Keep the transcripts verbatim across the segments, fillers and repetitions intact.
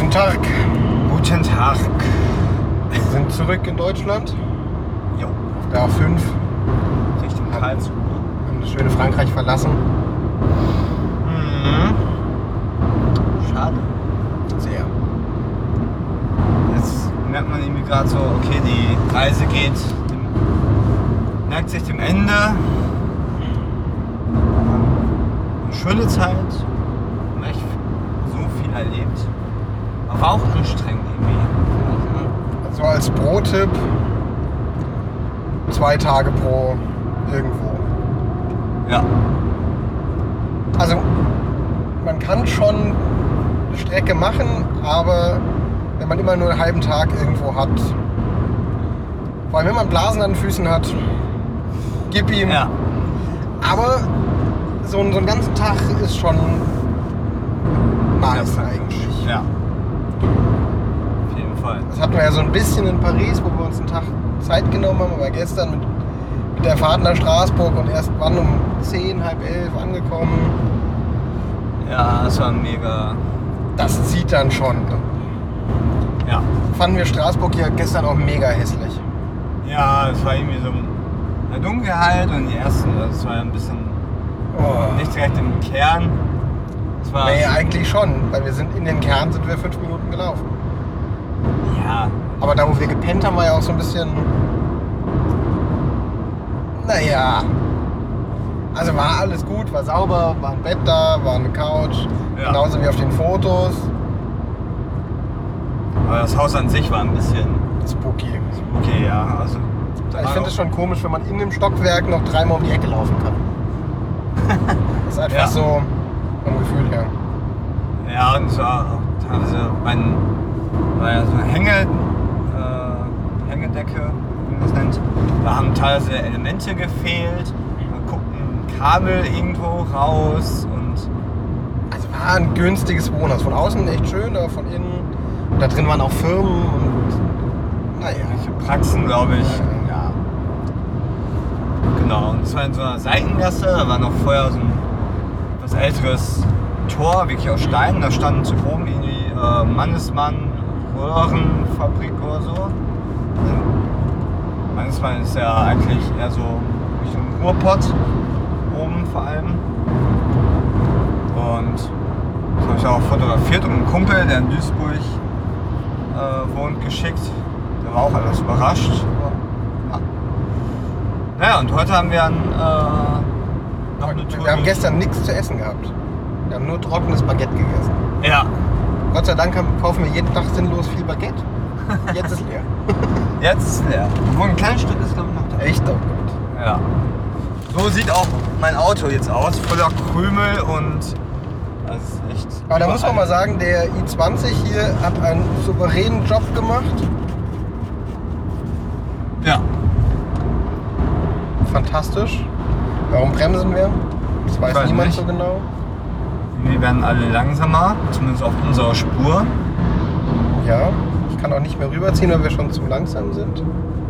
Guten Tag. Guten Tag. Wir sind zurück in Deutschland. Jo. Auf der A fünf. Richtung Karlsruhe. Haben das schöne Frankreich verlassen. Mhm. Schade. Sehr. Jetzt merkt man irgendwie gerade so, okay, die Reise geht, dem, neigt sich dem Ende. Eine schöne Zeit. Wir haben echt so viel erlebt. Aber war auch anstrengend irgendwie. Also als Pro-Tipp, zwei Tage pro irgendwo. Ja. Also man kann schon eine Strecke machen, aber wenn man immer nur einen halben Tag irgendwo hat, vor allem wenn man Blasen an den Füßen hat, gib ihm. Ja. Aber so, ein- so einen ganzen Tag ist schon nice eigentlich. Ja. Auf jeden Fall. Das hatten wir ja so ein bisschen in Paris, wo wir uns einen Tag Zeit genommen haben, aber gestern mit, mit der Fahrt nach Straßburg und erst wann um zehn, halb elf angekommen. Ja, das war mega. Das zieht dann schon. Ja. Fanden wir Straßburg ja gestern auch mega hässlich. Ja, es war irgendwie so eine Dunkelheit und die ersten, das war ja ein bisschen Oh. nicht direkt im Kern. Es war Nee, eigentlich schon, weil wir sind in den Kern sind wir fünf Minuten gelaufen. ja, Aber da, wo wir gepennt haben, war ja auch so ein bisschen. Naja. Also war alles gut, war sauber, war ein Bett da, war eine Couch. Ja. Genauso wie auf den Fotos. aber das Haus an sich war ein bisschen Spooky. okay, ja. Also Ich finde es schon komisch, wenn man in dem Stockwerk noch dreimal um die Ecke laufen kann. Das ist einfach Ja. so vom Gefühl her. ja, und es war auch teilweise mein, war ja so eine Hänge, äh, Hängedecke, wie man das nennt. Da haben teilweise Elemente gefehlt. Man guckt ein Kabel irgendwo raus und Also war ein günstiges Wohnhaus. Von außen echt schön, aber von innen. Und da drin waren auch Firmen und naja. welche Praxen, glaube ich. Ja. Genau, und es war in so einer Seitengasse, da war noch vorher so ein etwas älteres Tor, wirklich aus Stein. Da stand so oben irgendwie äh, Mannesmann Röhrenfabrik oder so. Und Mannesmann ist ja eigentlich eher so Richtung Ruhrpott, oben vor allem. Und das habe ich auch fotografiert und einen Kumpel, der in Duisburg äh, wohnt, geschickt. Der war auch alles überrascht. Ja. Naja, und heute haben wir dann, äh, noch eine Tour. Wir haben gestern nichts zu essen gehabt. Wir haben nur trockenes Baguette gegessen. Ja, Gott sei Dank haben, kaufen wir jeden Tag sinnlos viel Baguette. Jetzt ist leer. jetzt ist leer. Wo ein kleines Stück ist, glaube ich, noch da. Echt oh Gott. Ja. So sieht auch mein Auto jetzt aus, voller Krümel und das ist echt. Aber da muss man mal sagen, der i zwanzig hier hat einen souveränen Job gemacht. Ja. Fantastisch. Warum bremsen wir? Das weiß Weiß niemand nicht. so genau. Wir werden alle langsamer, zumindest auf unserer Spur. Ja, ich kann auch nicht mehr rüberziehen, weil wir schon zu langsam sind.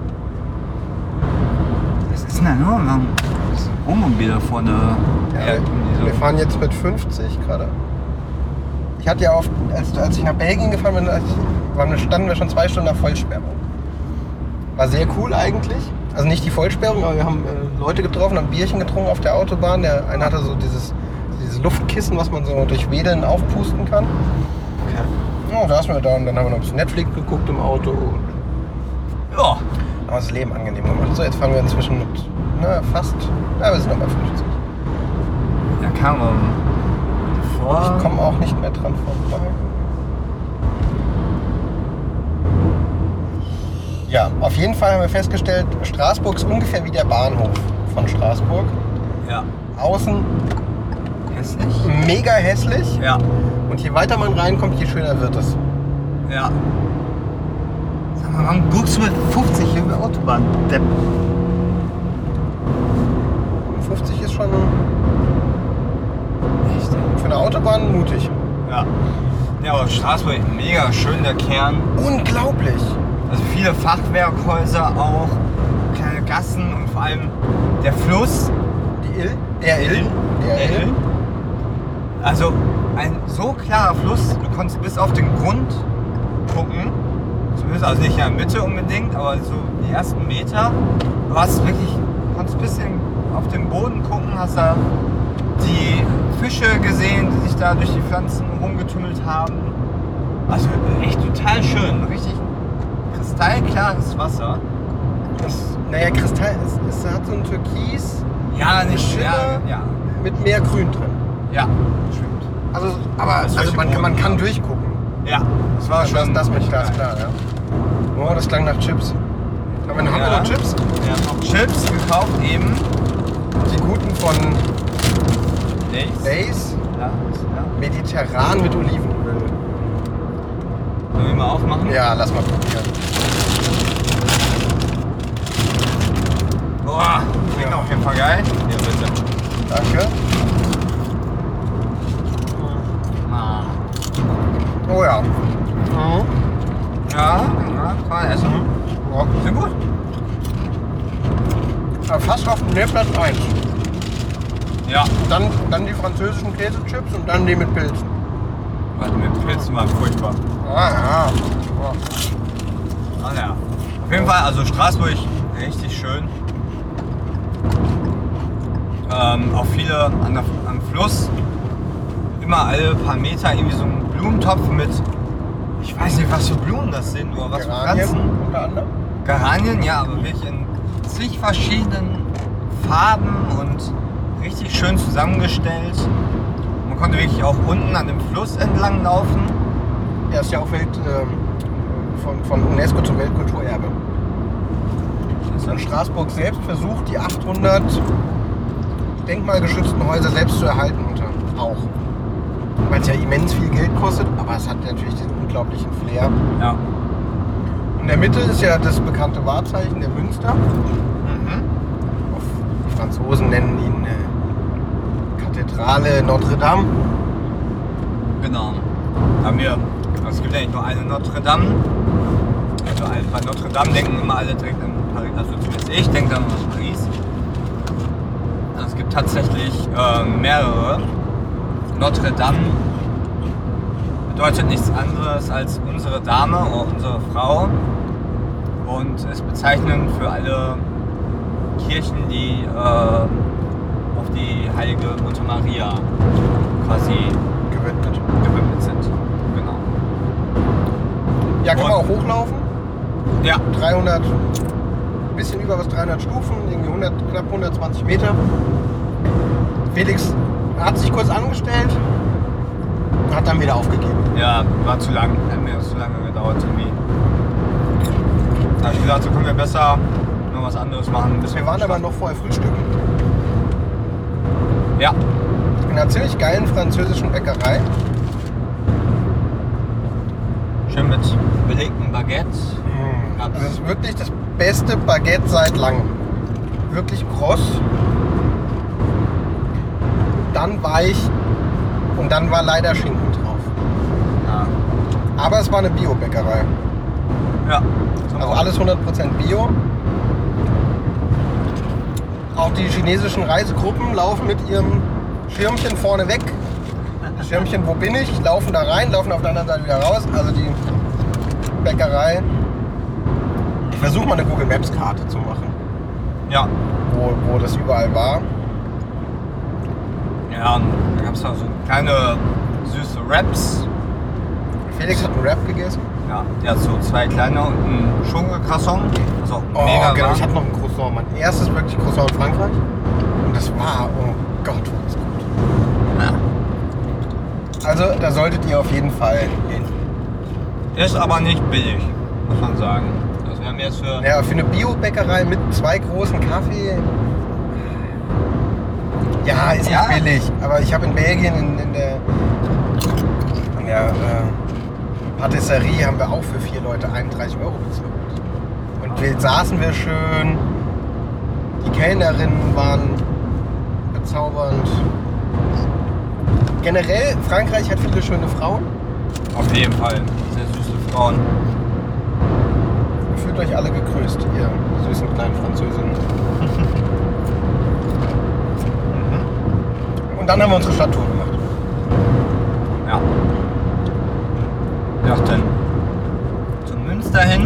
Was ist denn da nur? Wir haben das Wohnmobil da vorne. Ja, Ja, wir, wir fahren jetzt mit fünfzig gerade. Ich hatte ja oft, als, als ich nach Belgien gefahren bin, als ich, waren wir, standen wir schon zwei Stunden nach Vollsperrung. War sehr cool eigentlich. Also nicht die Vollsperrung, aber wir haben äh, Leute getroffen, haben Bierchen getrunken auf der Autobahn. Der eine hatte so dieses, dieses Luftkissen, was man so durch Wedeln aufpusten kann. Ja, da saßen wir da und dann haben wir noch ein bisschen Netflix geguckt im Auto. Und Ja. haben das Leben angenehm gemacht. So, jetzt fahren wir inzwischen mit na, fast, ja, wir sind noch bei fünfzig. Da kam man vor. Ich komme auch nicht mehr dran vorbei. Ja, auf jeden Fall haben wir festgestellt, Straßburg ist ungefähr wie der Bahnhof von Straßburg. Ja. Außen Hässlich. mega hässlich Ja. und je weiter man reinkommt, je schöner wird es. Ja. Sag mal, warum guckst du mit fünfzig hier über der Autobahn? Depp. fünfzig ist schon Echt? für eine Autobahn mutig. Ja. Ja, aber Straßburg, mega schön, der Kern. Unglaublich. Also viele Fachwerkhäuser auch, kleine Gassen und vor allem der Fluss. Die Ill? Der Ill? Der Ill. Also ein so klarer Fluss, du konntest bis auf den Grund gucken. Zumindest, also nicht in der Mitte unbedingt, aber so die ersten Meter. Du hast wirklich, konntest ein bisschen auf den Boden gucken, hast da die Fische gesehen, die sich da durch die Pflanzen rumgetümmelt haben. Also echt total schön, richtig kristallklares Wasser. Das, naja, Kristall, es, es hat so ein Türkis Ja, nicht Schimmer ja, ja, mit mehr Grün drin. ja, stimmt. Also, aber also man, kann- man kann durchgucken. Ja, das war Also das, schon. das mit Glas klar, ja. Oh, das klang nach Chips. Aber haben wir Ja. noch Chips? Wir haben noch Chips gekauft eben. Die guten von Lays. Lays. Ja, ja. Mediterran mit Olivenöl. Sollen wir mal aufmachen? Ja, lass mal probieren. Boah, klingt Ja. auf jeden Fall geil. Hier bitte. Danke. Ah. Oh ja. Ja, ja, kann man essen. Ja. Sind gut. Aber fast auf nee, Platz eins. Ja. Dann, dann die französischen Käsechips und dann die mit Pilzen. Warte, mit Pilzen waren furchtbar. Ah ja. Ah ja. Auf jeden Fall, also Straßburg, richtig schön. Ähm, auch viele an der, am Fluss. Immer alle paar Meter irgendwie so ein Blumentopf mit, ich weiß nicht, was für Blumen das sind oder was für Geranien Pflanzen. unter anderem. Geranien, ja, aber wirklich in zig verschiedenen Farben und richtig schön zusammengestellt. Man konnte wirklich auch unten an dem Fluss entlang laufen. Er ist ja auch Welt, ähm, von, von UNESCO zum Weltkulturerbe. Und Straßburg selbst versucht, die achthundert denkmalgeschützten Häuser selbst zu erhalten unter auch. Weil es ja immens viel Geld kostet, aber es hat natürlich den unglaublichen Flair. Ja. In der Mitte ist ja das bekannte Wahrzeichen der Münster. Mhm. Auf, die Franzosen nennen ihn äh, Kathedrale Notre Dame. Genau. Haben wir, also es gibt ja nicht nur eine Notre Dame. Also bei Notre Dame denken immer alle direkt an Paris. Also zumindest ich denke dann an Paris. Also es gibt tatsächlich äh, mehrere. Notre Dame bedeutet nichts anderes als unsere Dame oder unsere Frau und ist bezeichnend für alle Kirchen, die äh, auf die heilige Mutter Maria quasi Gewidmet. gewidmet sind. Genau. Ja, kann man Und- auch hochlaufen. Ja, dreihundert, ein bisschen über was dreihundert Stufen, irgendwie hundert, knapp hundertzwanzig Meter. Felix hat sich kurz angestellt, hat dann wieder aufgegeben. ja, war zu lang. Hat mir zu lange gedauert irgendwie. Da habe ich gesagt, so können wir besser noch was anderes machen. Bis Wir waren aber noch vorher frühstücken. Ja, In einer ziemlich geilen französischen Bäckerei. schön mit belegten Baguette. Also das ist wirklich das beste Baguette seit langem. Wirklich kross, dann weich und dann war leider Schinken drauf. Ja. Aber es war eine Bio-Bäckerei. Ja. Also alles hundert Prozent Bio. Auch die chinesischen Reisegruppen laufen mit ihrem Schirmchen vorne weg. Schirmchen, wo bin ich? Laufen da rein, laufen auf der anderen Seite wieder raus. Also die Bäckerei. Ich versuche mal eine Google Maps Karte zu machen, Ja. wo, wo das überall war. Ja, und da gab es auch so kleine süße Wraps. Felix hat einen Wrap gegessen. Ja, der hat so zwei kleine und ein Schokocroissant. Was auch Oh, mega genau. war. Ich hatte noch ein Croissant. Mein erstes wirklich Croissant in Frankreich. Und das war, oh Gott, war das gut. Ja. Also da solltet ihr auf jeden Fall hin. Ist aber nicht billig, muss man sagen. Also wir haben jetzt für... Ja, für eine Bio-Bäckerei mit zwei großen Kaffee. Ja, ist Ja. nicht billig. Aber ich habe in Belgien in, in der, in der äh, Patisserie haben wir auch für vier Leute einunddreißig Euro bezahlt. Und wir saßen wir schön. Die Kellnerinnen waren bezaubernd. Generell, Frankreich hat viele schöne Frauen. Auf jeden Fall. Sehr süße Frauen. Fühlt euch alle gegrüßt, ihr süßen kleinen Französinnen. Und dann haben wir unsere Stadttour gemacht. Ja. Ja, dann zum Münster hin.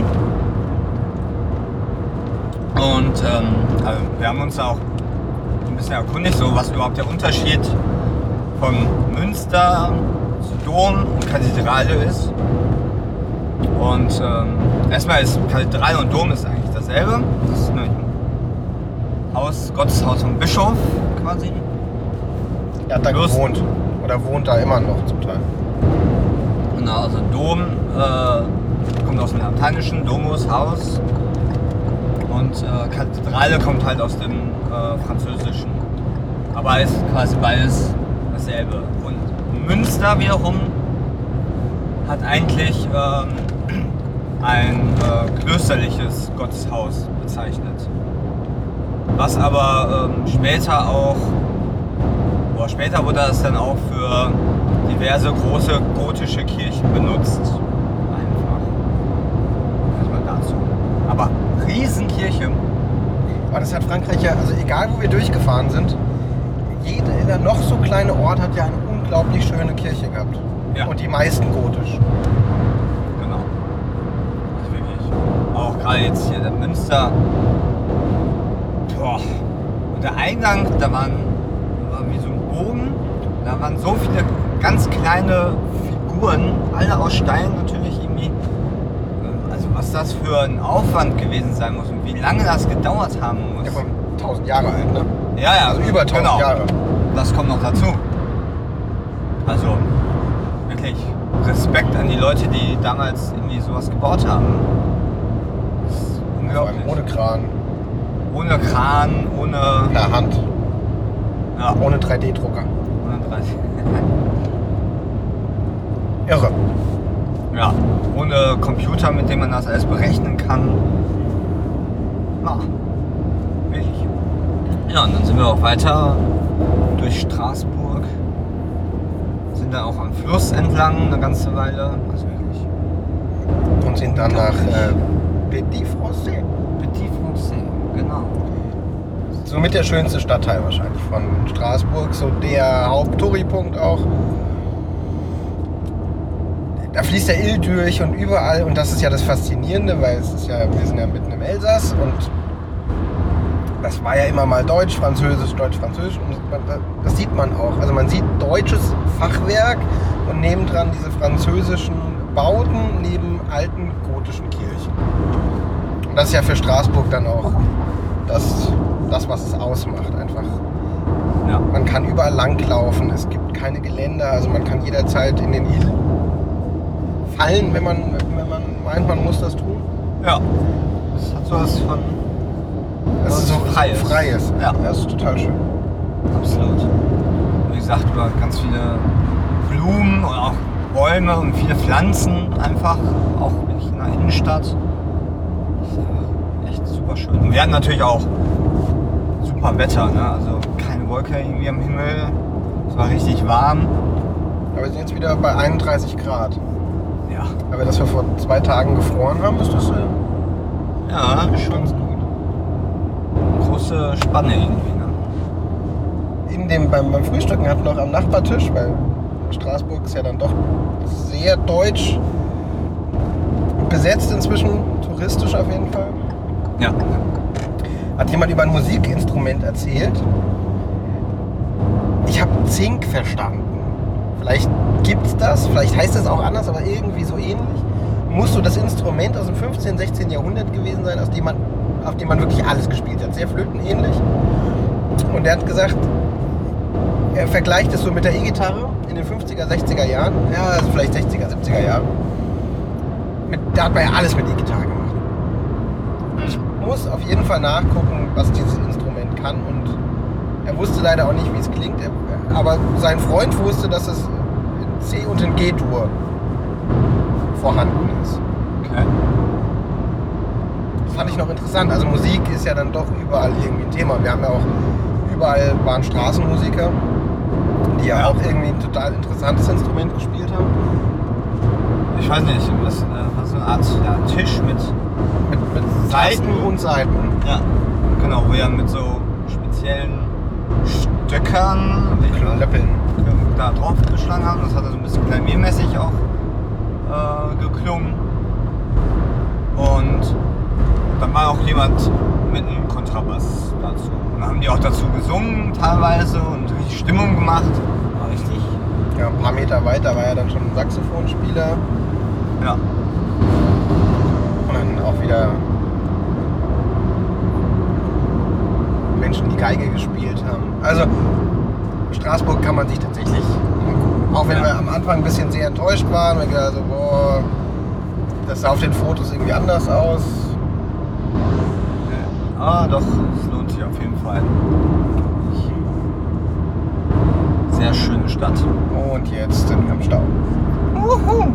Und ähm, also wir haben uns auch ein bisschen erkundigt, so was überhaupt der Unterschied von Münster zu Dom und Kathedrale ist. Und ähm, erstmal ist Kathedrale und Dom ist eigentlich dasselbe. Das ist ein Haus, Gotteshaus vom Bischof quasi. Er hat da Plus, gewohnt. Oder wohnt da immer noch zum Teil. Genau, also Dom äh, kommt aus dem Lateinischen, Domus, Haus. Und äh, Kathedrale kommt halt aus dem äh, Französischen. Aber ist quasi beides dasselbe. Und Münster wiederum hat eigentlich ähm, ein äh, klösterliches Gotteshaus bezeichnet. Was aber ähm, später auch, oder später wurde das dann auch für diverse große gotische Kirchen benutzt. Einfach. Erstmal dazu. Aber Riesenkirche. Aber das hat Frankreich ja, also egal wo wir durchgefahren sind, jeder noch so kleine Ort hat ja eine unglaublich schöne Kirche gehabt. Ja. Und die meisten gotisch. Genau. Also wirklich. Auch gerade jetzt hier der Münster. Boah. Und der Eingang, da waren, war wie so ein Bogen. Da waren so viele ganz kleine Figuren, alle aus Stein natürlich irgendwie. Also was das für ein Aufwand gewesen sein muss und wie lange das gedauert haben muss. Ja, von tausend Jahre alt, ne? Ja, ja. Also über tausend genau. Jahre. Das kommt noch dazu. Also wirklich Respekt an die Leute, die damals irgendwie sowas gebaut haben. Das ist unglaublich. Ohne Kran. Ohne Kran, ohne. Per Hand. Ja, Ohne drei D Drucker. ohne dreißig. Irre. Ja, ohne Computer, mit dem man das alles berechnen kann. Ja, wirklich. Ja, und dann sind wir auch weiter durch Straßburg. Sind dann auch am Fluss entlang eine ganze Weile. Also wirklich. Und sind dann nach äh, Petit Français. Petit Français, genau. Somit der schönste Stadtteil wahrscheinlich von Straßburg. So der Haupttouri-Punkt auch. Da fließt der Ill durch und überall, und das ist ja das Faszinierende, weil es ist ja, wir sind ja mitten im Elsass und das war ja immer mal Deutsch, Französisch, Deutsch, Französisch und man, das sieht man auch. Also man sieht deutsches Fachwerk und nebendran diese französischen Bauten neben alten gotischen Kirchen. Und das ist ja für Straßburg dann auch das, das was es ausmacht einfach. Ja. Man kann überall langlaufen, es gibt keine Geländer, also man kann jederzeit in den Ill fallen, wenn man, wenn man meint, man muss das tun. Ja. Das hat sowas von. Das ist so Freies. Freies. Ja. Das ist total schön. Absolut. Wie gesagt, über ganz viele Blumen und auch Bäume und viele Pflanzen einfach, auch wirklich in der Innenstadt. Das ist ja echt super schön. Und wir hatten natürlich auch super Wetter, ne? Also keine Wolke irgendwie am Himmel. Es war richtig warm. Aber wir sind jetzt wieder bei einunddreißig Grad. Ja. Aber dass wir vor zwei Tagen gefroren haben, ist das äh, Ja, schon ganz gut. große Spanne irgendwie, ne? In dem, beim, beim Frühstücken hatten wir noch am Nachbartisch, weil Straßburg ist ja dann doch sehr deutsch besetzt inzwischen, touristisch auf jeden Fall. Ja. Hat jemand über ein Musikinstrument erzählt. Ich habe Zink verstanden. Vielleicht gibt's das, vielleicht heißt es auch anders, aber irgendwie so ähnlich. Muss so das Instrument aus dem fünfzehnten, sechzehnten Jahrhundert gewesen sein, aus dem man, auf dem man wirklich alles gespielt hat. Sehr flötenähnlich. Und er hat gesagt, er vergleicht es so mit der E-Gitarre in den fünfziger, sechziger Jahren. Ja, also vielleicht sechziger, siebziger Jahren. Mit, da hat man ja alles mit E-Gitarre gemacht. Ich muss auf jeden Fall nachgucken, was dieses Instrument kann. Und er wusste leider auch nicht, wie es klingt. Aber sein Freund wusste, dass es in C und in G-Dur vorhanden ist. Okay. Das fand ich noch interessant. Also Musik ist ja dann doch überall irgendwie ein Thema. Wir haben ja auch überall waren Straßenmusiker, die ja, Ja. auch irgendwie ein total interessantes Instrument gespielt haben. Ich weiß nicht, was, äh, was so eine Art ja, Tisch mit. Mit, mit Saiten. Tasten und Saiten. Ja. Genau, wo ja mit so speziellen Stöckern, Klöppeln. da drauf geschlagen haben. Das hat so ein bisschen klaviermäßig auch äh, geklungen. Und dann war auch jemand mit einem Kontrabass dazu. Und dann haben die auch dazu gesungen teilweise und richtig Stimmung gemacht. War richtig. Ja, ein paar Meter weiter war ja dann schon ein Saxophonspieler. Ja. Und dann auch wieder Menschen, die Geige gespielt haben. Also Straßburg kann man sich tatsächlich angucken. Auch wenn Ja. wir am Anfang ein bisschen sehr enttäuscht waren. Wir gedacht so, boah, das sah auf den Fotos irgendwie anders aus. Ah, doch, es lohnt sich auf jeden Fall. Sehr schöne Stadt. Und jetzt sind wir am Stau. Wuhu!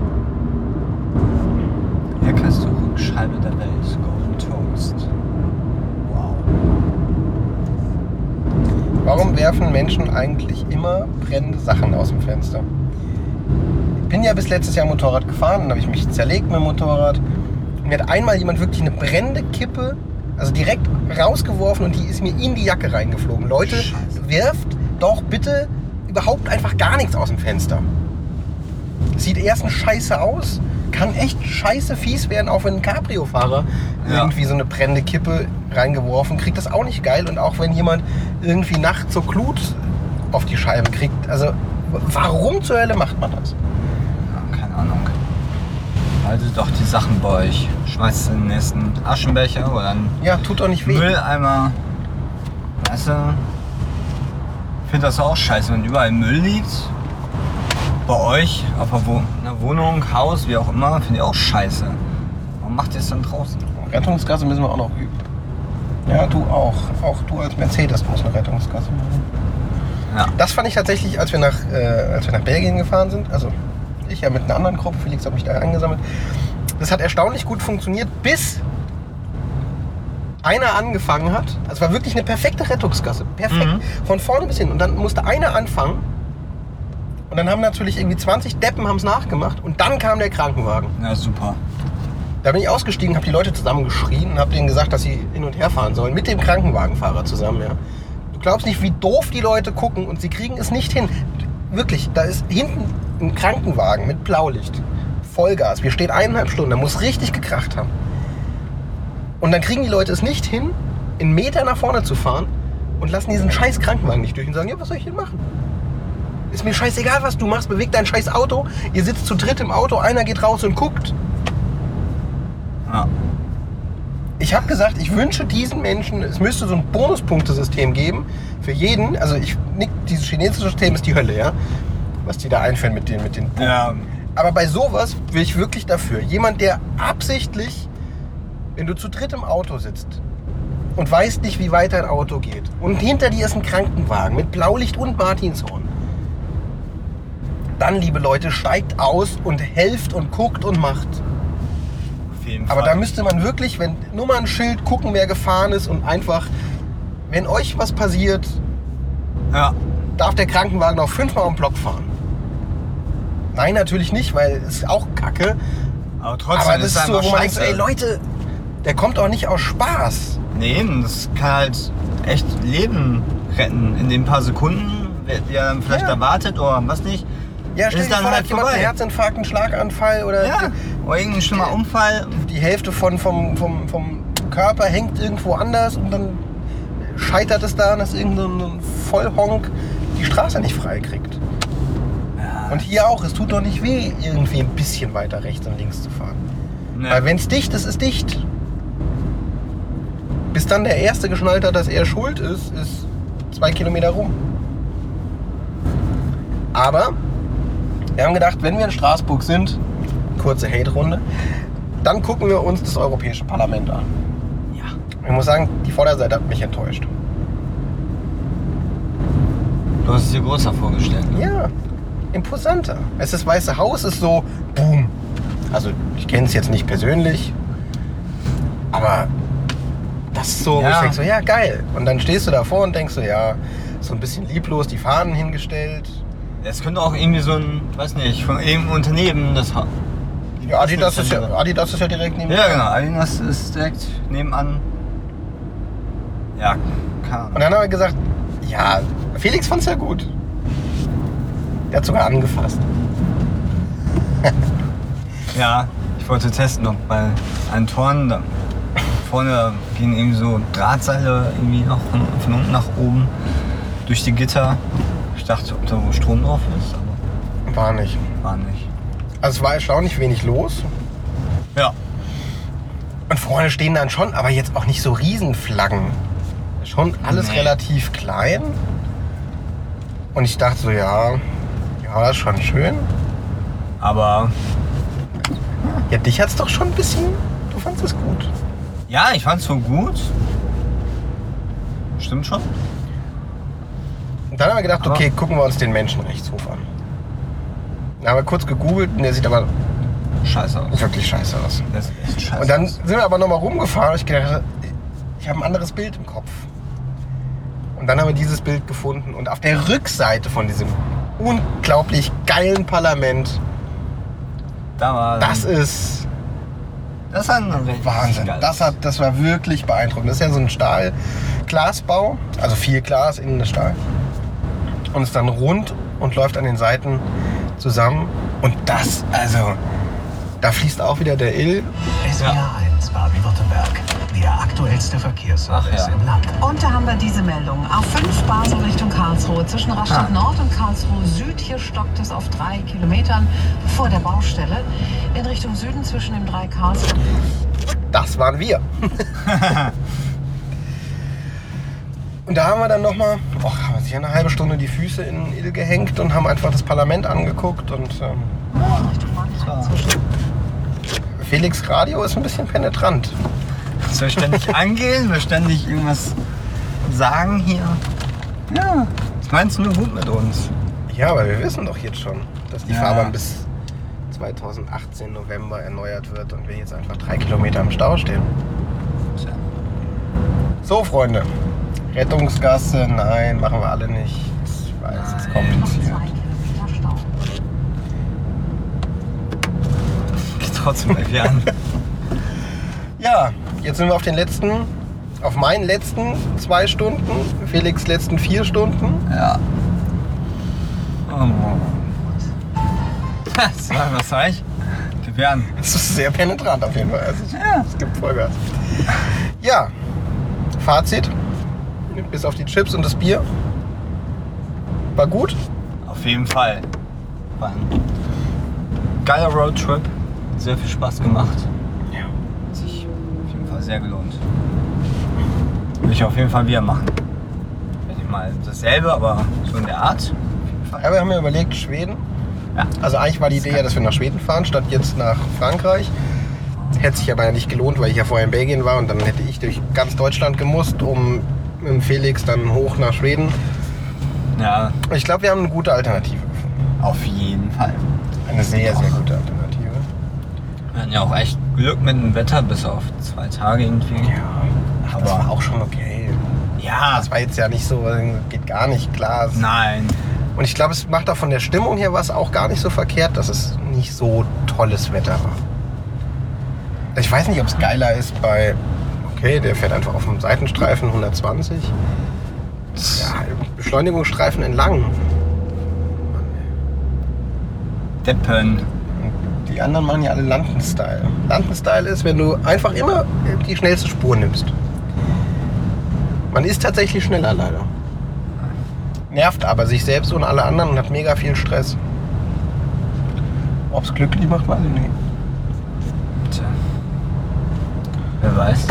Leckerste Rückscheibe der Welt, Golden Toast. Wow. Warum werfen Menschen eigentlich immer brennende Sachen aus dem Fenster? Ich bin ja bis letztes Jahr Motorrad gefahren, dann habe ich mich zerlegt mit dem Motorrad. Und mir hat einmal jemand wirklich eine brennende Kippe, also direkt rausgeworfen und die ist mir in die Jacke reingeflogen. Leute, Scheiße. werft doch bitte überhaupt einfach gar nichts aus dem Fenster. Sieht erstens scheiße aus, kann echt scheiße fies werden, auch wenn ein Cabrio-Fahrer Ja. irgendwie so eine brennende Kippe reingeworfen kriegt, das auch nicht geil. Und auch wenn jemand irgendwie nachts so Glut auf die Scheibe kriegt, also warum zur Hölle macht man das? Ja, keine Ahnung. Haltet doch die Sachen bei euch. Schmeißt in den nächsten Aschenbecher oder einen Ja, tut doch nicht weh. Mülleimer. Weißt du? Ich finde das auch scheiße, wenn überall Müll liegt. Bei euch, auf einer Wo- einer Wohnung, Haus, wie auch immer, finde ich auch scheiße. Warum macht ihr es dann draußen? Rettungsgasse müssen wir auch noch üben. Ja, du auch. Auch du als Mercedes musst eine Rettungsgasse machen. Ja. Das fand ich tatsächlich, als wir nach, äh, als wir nach Belgien gefahren sind, also ich ja mit einer anderen Gruppe, Felix hat mich da angesammelt. Das hat erstaunlich gut funktioniert, bis einer angefangen hat. Also es war wirklich eine perfekte Rettungsgasse. Perfekt. Mhm. Von vorne bis hin. Und dann musste einer anfangen. Und dann haben natürlich irgendwie zwanzig Deppen haben es nachgemacht. Und dann kam der Krankenwagen. Ja, super. Da bin ich ausgestiegen, habe die Leute zusammengeschrien und habe denen gesagt, dass sie hin und her fahren sollen. Mit dem Krankenwagenfahrer zusammen, ja. Du glaubst nicht, wie doof die Leute gucken und sie kriegen es nicht hin. Wirklich, da ist hinten ein Krankenwagen mit Blaulicht. Vollgas. Wir stehen eineinhalb Stunden, da muss richtig gekracht haben. Und dann kriegen die Leute es nicht hin, einen Meter nach vorne zu fahren und lassen diesen scheiß Krankenwagen nicht durch und sagen, ja, was soll ich denn machen? Ist mir scheißegal, was du machst, beweg dein scheiß Auto. Ihr sitzt zu dritt im Auto, einer geht raus und guckt. Ja. Ich habe gesagt, ich wünsche diesen Menschen, es müsste so ein Bonuspunktesystem geben für jeden. Also ich, nicht, dieses chinesische System ist die Hölle, ja, was die da einführen mit den, mit den Punkten. Ja. Aber bei sowas will ich wirklich dafür. Jemand, der absichtlich, wenn du zu dritt im Auto sitzt und weißt nicht, wie weit dein Auto geht und hinter dir ist ein Krankenwagen mit Blaulicht und Martinshorn, dann, liebe Leute, steigt aus und helft und guckt und macht. Auf jeden Aber Fall. da müsste man wirklich, wenn nur mal ein Schild gucken, wer gefahren ist und einfach, wenn euch was passiert, Ja. darf der Krankenwagen noch fünfmal um den Block fahren. Nein, natürlich nicht, weil es ist auch Kacke. Aber trotzdem Aber das ist so, einfach wo man denkt, scheiße. ey Leute, der kommt doch nicht aus Spaß. Nee, das kann halt echt Leben retten. In den paar Sekunden, wer der dann vielleicht Ja. erwartet oder was nicht. Ja, stell ist dir dann vor, halt hat jemand einen vorbei. Herzinfarkt, einen Schlaganfall oder Ja, oder irgendein schlimmer Unfall. die Hälfte von, vom, vom, vom Körper hängt irgendwo anders und dann scheitert es daran, dass irgendein so ein Vollhonk die Straße nicht frei kriegt. Ja. Und hier auch, es tut doch nicht weh, irgendwie ein bisschen weiter rechts und links zu fahren. Ne. Weil wenn es dicht ist, ist dicht. Bis dann der Erste geschnallt hat, dass er schuld ist, ist zwei Kilometer rum. Aber wir haben gedacht, wenn wir in Straßburg sind, kurze Hate-Runde, dann gucken wir uns das Europäische Parlament an. Ja. Ich muss sagen, die Vorderseite hat mich enttäuscht. Du hast es dir größer vorgestellt. Ne? Ja, imposanter. Es ist das Weiße Haus, ist so, boom. Also ich kenne es jetzt nicht persönlich, aber das ist so, wo Ja. ich denke so, ja geil. Und dann stehst du davor und denkst so, ja, so ein bisschen lieblos, die Fahnen hingestellt. Es könnte auch irgendwie so ein, weiß nicht, von irgendeinem Unternehmen das ha- Ja, Adidas ist ja, Adidas ist ja direkt neben. Ja, genau. Adidas ist direkt nebenan. Ja, keine Und Ahnung. dann haben wir gesagt, ja, Felix fand es ja gut. Der hat sogar angefasst. Ja, ich wollte testen, ob bei einem Toren da vorne gehen irgendwie so Drahtseile irgendwie noch von, von unten nach oben durch die Gitter. Ich dachte, ob da wo Strom drauf ist, aber War nicht. war nicht. Also es war erstaunlich wenig los. Ja. Und vorne stehen dann schon, aber jetzt auch nicht so Riesenflaggen. Schon alles Nee. relativ klein. Und ich dachte so, ja, ja, das ist schon schön. Aber Ja, dich hat's doch schon ein bisschen, du fandst es gut. ja, ich fand's so gut. Stimmt schon. Und dann haben wir gedacht, Aber- okay, gucken wir uns den Menschenrechtshof an. Dann haben wir kurz gegoogelt und der sieht aber Scheiße aus. wirklich scheiße aus. Das ist echt scheiße. Und dann aus. sind wir aber nochmal rumgefahren und ich gedacht, ich habe ein anderes Bild im Kopf. Und dann haben wir dieses Bild gefunden und auf der Rückseite von diesem unglaublich geilen Parlament, Da war das ist das war ein richtig Wahnsinn. geiles- Das, hat, das war wirklich beeindruckend. Das ist ja so ein Stahl-Glasbau, also viel Glas, innen ist Stahl. Und ist dann rund und läuft an den Seiten zusammen. Und das, also, da fließt auch wieder der Ill. S W R eins Baden-Württemberg, der aktuellste Verkehrsservice Ach ja. im Land. Und da haben wir diese Meldung. A fünf Basel Richtung Karlsruhe zwischen Rastatt Ah. Nord und Karlsruhe Süd. Hier stockt es auf drei Kilometern vor der Baustelle. In Richtung Süden zwischen dem drei Karlsruhe. Das waren wir. Und da haben wir dann nochmal, oh, haben wir sich eine halbe Stunde die Füße in Ill gehängt und haben einfach das Parlament angeguckt. Und ähm, Richtung Mannheim zwischen Felix Radio ist ein bisschen penetrant. Dass wir ständig angehen, wir ständig irgendwas sagen hier. Ja, das meinst du nur gut mit uns. Ja, aber wir wissen doch jetzt schon, dass die Ja. Fahrbahn bis zweitausendachtzehn November erneuert wird und wir jetzt einfach drei Kilometer im Stau stehen. Tja. So, Freunde. Rettungsgasse, nein, machen wir alle nicht. Ich weiß, es ist Nein. kompliziert. zwei Kilometer Stau. Geht trotzdem gleich an. Ja, jetzt sind wir auf den letzten, auf meinen letzten zwei Stunden, Felix letzten vier Stunden. Ja. Oh. Was, was sag ich? Wir werden. Es ist sehr penetrant auf jeden Fall. Also es, Ja. es gibt Vollgas. Ja, Fazit. Bis auf die Chips und das Bier. War gut. Auf jeden Fall. War ein geiler Roadtrip. Sehr viel Spaß gemacht. Ja. Hat sich auf jeden Fall sehr gelohnt. Will ich auf jeden Fall wieder machen. Nicht mal dasselbe, aber so in der Art. Ja, wir haben ja überlegt, Schweden. Ja. Also eigentlich war die Idee ja, dass wir nach Schweden fahren, statt jetzt nach Frankreich. Hätte sich aber ja nicht gelohnt, weil ich ja vorher in Belgien war und dann hätte ich durch ganz Deutschland gemusst, um mit dem Felix dann hoch nach Schweden. Ja, Ich glaube, wir haben eine gute Alternative gefunden. auf jeden Fall. Eine sehr, sehr gute Alternative. Wir hatten ja auch echt Glück mit dem Wetter, bis auf zwei Tage irgendwie. Ja, aber das war auch schon okay. Ja, Das war jetzt ja nicht so, geht gar nicht klar. nein. Und ich glaube, es macht auch von der Stimmung her was auch gar nicht so verkehrt, dass es nicht so tolles Wetter war. Ich weiß nicht, ob es geiler ist bei, okay, der fährt einfach auf dem Seitenstreifen hundertzwanzig. Ja, Beschleunigungsstreifen entlang. Deppen. Und die anderen machen ja alle Landen-Style. Landen-Style ist, wenn du einfach immer die schnellste Spur nimmst. Man ist tatsächlich schneller leider. Nervt aber sich selbst und alle anderen und hat mega viel Stress. Ob es glücklich macht, weiß ich nicht. Tja. Wer weiß.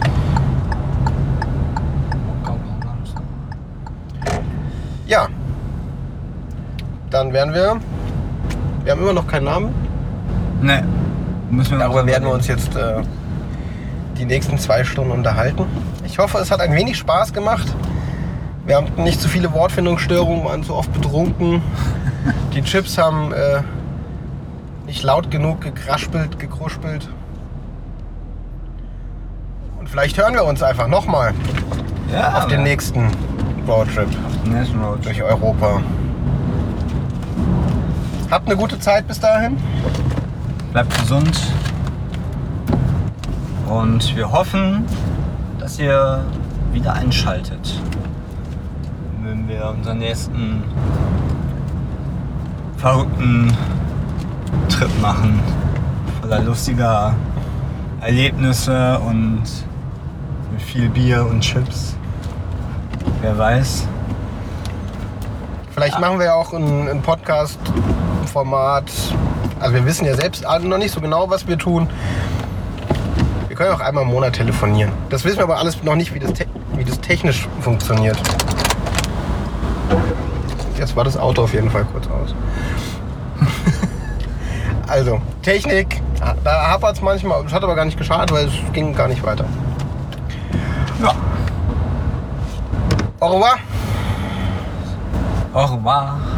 Ja. Dann werden wir. Wir haben immer noch keinen Namen. Ne. Müssen wir Darüber noch werden wir uns jetzt äh, die nächsten zwei Stunden unterhalten. Ich hoffe, es hat ein wenig Spaß gemacht. Wir haben nicht zu viele Wortfindungsstörungen, waren zu oft betrunken. Die Chips haben äh, nicht laut genug gekraspelt, gekruspelt. Und vielleicht hören wir uns einfach nochmal ja, auf den nächsten Roadtrip nächsten Road. durch Europa. Habt eine gute Zeit bis dahin. Bleibt gesund. Und wir hoffen, dass ihr wieder einschaltet, wenn wir unseren nächsten verrückten Trip machen. Voller lustiger Erlebnisse und mit viel Bier und Chips. Wer weiß. Vielleicht machen wir ja auch ein, ein Podcast-Format. Also wir wissen ja selbst noch nicht so genau, was wir tun. Wir können auch einmal im Monat telefonieren. Das wissen wir aber alles noch nicht, wie das, te- wie das technisch funktioniert. Jetzt war das Auto auf jeden Fall kurz aus. Also, Technik, da hapert es manchmal. Es hat aber gar nicht geschadet, weil es ging gar nicht weiter. Ja. Au revoir. Au revoir.